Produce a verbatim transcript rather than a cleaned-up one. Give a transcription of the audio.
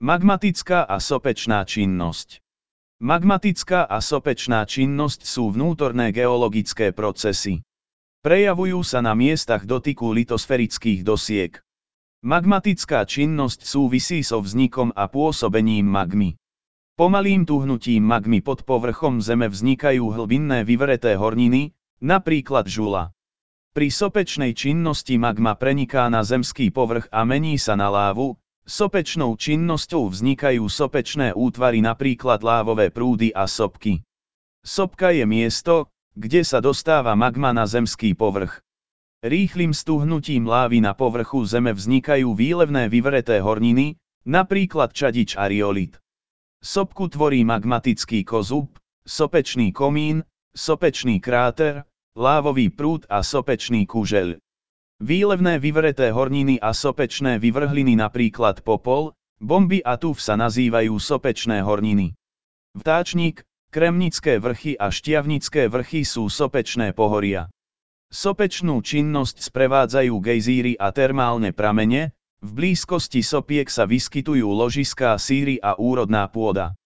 Magmatická a sopečná činnosť. Magmatická a sopečná činnosť sú vnútorné geologické procesy. Prejavujú sa na miestach dotyku litosférických dosiek. Magmatická činnosť súvisí so vznikom a pôsobením magmy. Pomalým tuhnutím magmy pod povrchom Zeme vznikajú hlbinné vyvreté horniny, napríklad žula. Pri sopečnej činnosti magma preniká na zemský povrch a mení sa na lávu. Sopečnou činnosťou vznikajú sopečné útvary, napríklad lávové prúdy a sopky. Sopka je miesto, kde sa dostáva magma na zemský povrch. Rýchlym stuhnutím lávy na povrchu Zeme vznikajú výlevné vyvreté horniny, napríklad čadič a riolit. Sopku tvorí magmatický kozub, sopečný komín, sopečný kráter, lávový prúd a sopečný kužeľ. Výlevné vyvreté horniny a sopečné vyvrhliny, napríklad popol, bomby a tuf, sa nazývajú sopečné horniny. Vtáčnik, Kremnické vrchy a Štiavnické vrchy sú sopečné pohoria. Sopečnú činnosť sprevádzajú gejzíry a termálne pramene, v blízkosti sopiek sa vyskytujú ložiská síry a úrodná pôda.